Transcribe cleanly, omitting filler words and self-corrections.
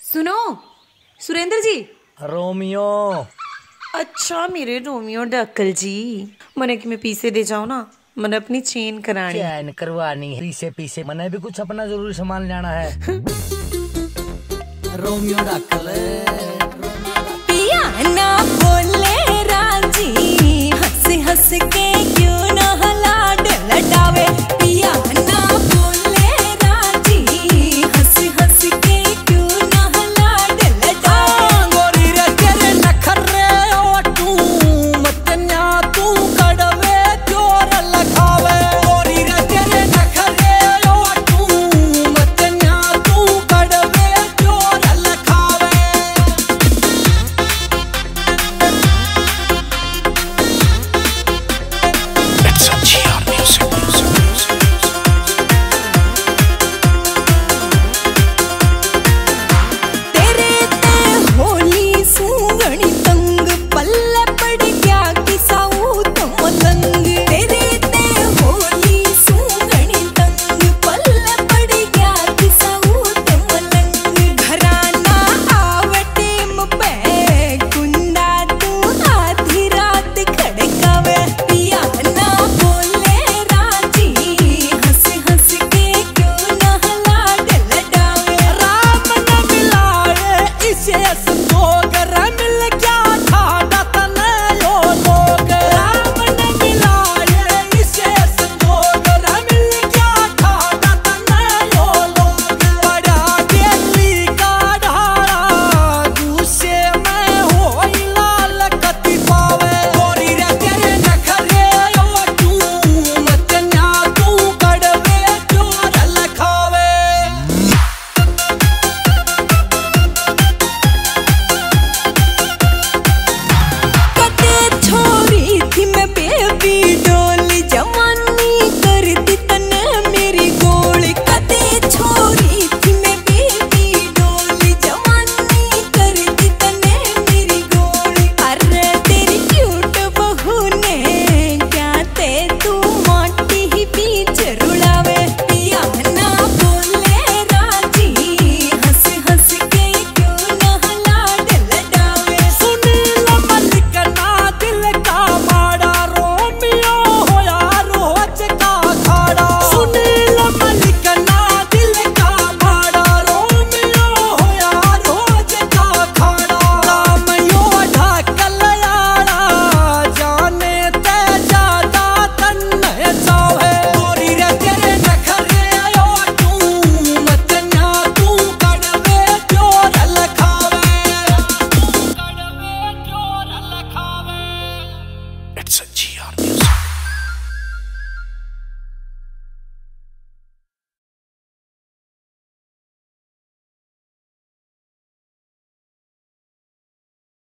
सुनो सुरेंद्र जी। रोमियो। अच्छा मेरे रोमियो डक्कल जी, मने कि मैं पीछे दे जाऊं ना, मैंने अपनी चेन करानी। चैन करवानी है पीछे पीछे, मैंने भी कुछ अपना जरूरी सामान लाना है। रोमियो डक्कल पिया ना बोले राजी, हंस हंस के क्यों ना लाड लड़ा